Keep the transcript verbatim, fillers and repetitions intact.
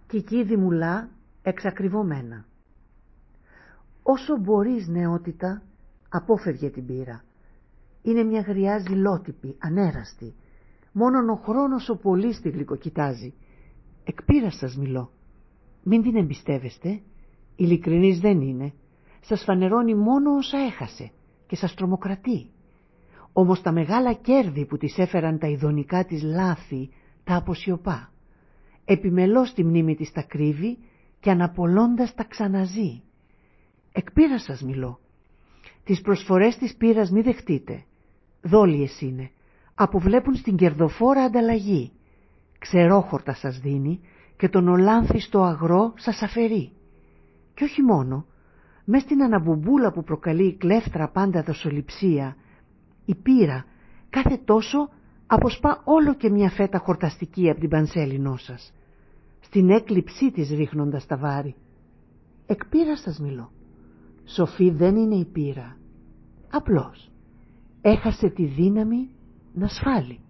Κική Δημουλά, εξακριβωμένα. Όσο μπορείς, νεότητα, απόφευγε την πύρα. Είναι μια γριά ζηλότυπη, ανέραστη. Μόνον ο χρόνος ο πολύς τη γλυκοκοιτάζει. Εκ πείρας σας μιλώ. Μην την εμπιστεύεστε, ειλικρινής δεν είναι. Σας φανερώνει μόνο όσα έχασε και σας τρομοκρατεί. Όμως τα μεγάλα κέρδη που της έφεραν τα ειδονικά της λάθη τα αποσιωπά. Επιμελώς τη μνήμη της τα κρύβει και αναπολώντας τα ξαναζεί. Εκ πείρας σας μιλώ. Τις προσφορές της πείρας μη δεχτείτε. Δόλιες είναι. Αποβλέπουν στην κερδοφόρα ανταλλαγή. Ξερόχορτα σας δίνει και τον ολάνθιστο αγρό σας αφαιρεί. Κι όχι μόνο, μες στην αναμπουμπούλα που προκαλεί η κλέφτρα πάντα δοσοληψία, η πείρα κάθε τόσο αποσπά όλο και μια φέτα χορταστική από την πανσέλινό σας, στην έκλειψή της ρίχνοντας τα βάρη. Εκ πείρας σας μιλώ. Σοφή δεν είναι η πείρα. Απλώς έχασε τη δύναμη να σφάλει.